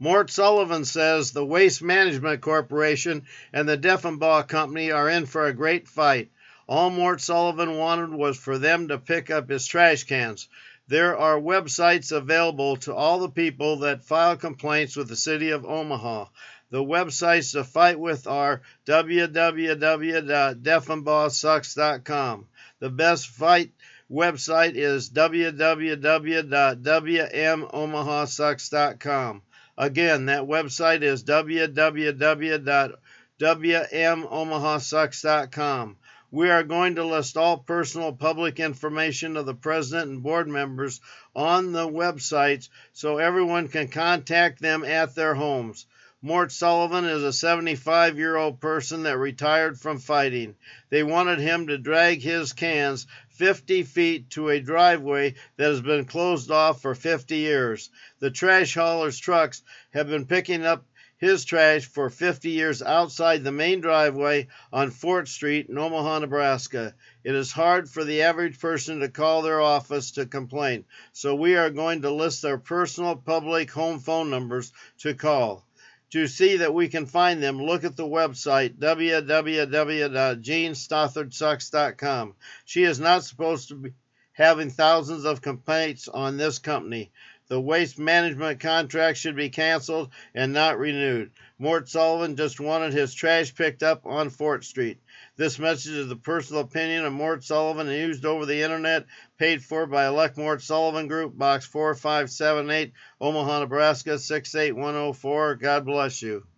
Mort Sullivan says the Waste Management Corporation and the Deffenbaugh Company are in for a great fight. All Mort Sullivan wanted was for them to pick up his trash cans. There are websites available to all the people that file complaints with the city of Omaha. The websites to fight with are www.deffenbaughsucks.com. The best fight website is www.wmomahaSucks.com. Again, that website is www.wmomahaSucks.com. We are going to list all personal public information of the president and board members on the websites so everyone can contact them at their homes. Mort Sullivan is a 75-year-old person that retired from fighting. They wanted him to drag his cans 50 feet to a driveway that has been closed off for 50 years. The trash hauler's trucks have been picking up his trash for 50 years outside the main driveway on Fort Street in Omaha, Nebraska. It is hard for the average person to call their office to complain, so we are going to list their personal public home phone numbers to call. To see that we can find them, look at the website www.JeanStothardSucks.com. She is not supposed to be having thousands of complaints on this company. The waste management contract should be canceled and not renewed. Mort Sullivan just wanted his trash picked up on Fort Street. This message is the personal opinion of Mort Sullivan and used over the internet, paid for by Elect Mort Sullivan Group, Box 4578, Omaha, Nebraska 68104. God bless you.